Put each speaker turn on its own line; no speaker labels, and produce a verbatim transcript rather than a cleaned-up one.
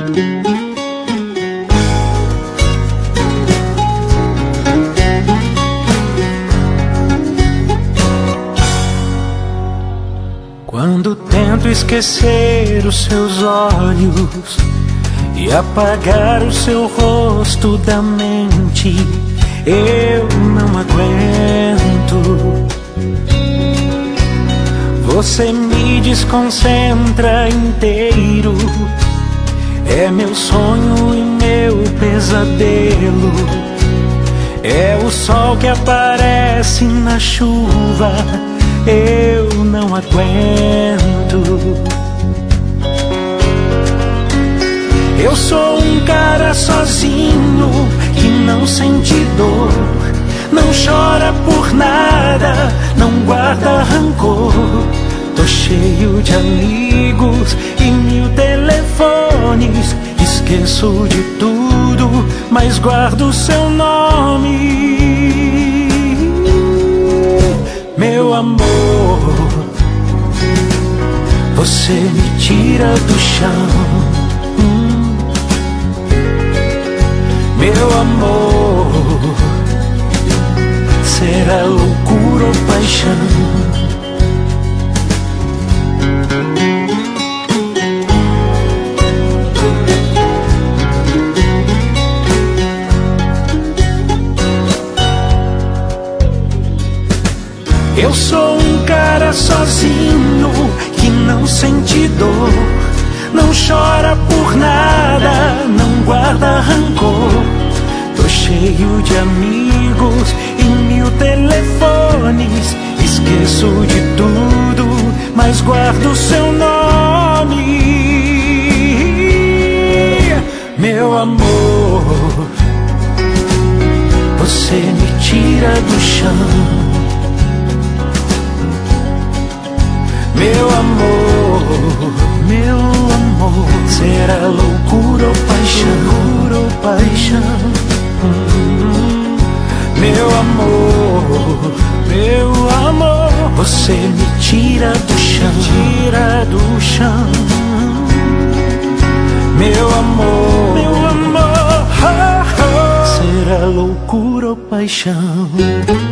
Quando tento esquecer os seus olhos e apagar o seu rosto da mente, eu não aguento. Você me desconcentra inteiro, é meu sonho e meu pesadelo. É o sol que aparece na chuva, eu não aguento. Eu sou um cara sozinho que não sente dor, não chora por nada, não guarda rancor. Tô cheio de amigos e mil telefones, esqueço de tudo, mas guardo seu nome. Meu amor, você me tira do chão. hum. Meu amor, será loucura ou paixão? Eu sou um cara sozinho que não sente dor, não chora por nada, não guarda rancor. Tô cheio de amigos e mil telefones, esqueço de tudo, mas guardo seu nome. Meu amor, você me tira do chão. Meu amor, meu amor, será loucura ou paixão? Loucura ou paixão? Hum, meu amor, meu amor, você me tira do chão, tira do chão. Meu amor, meu amor, oh, oh, será loucura ou paixão?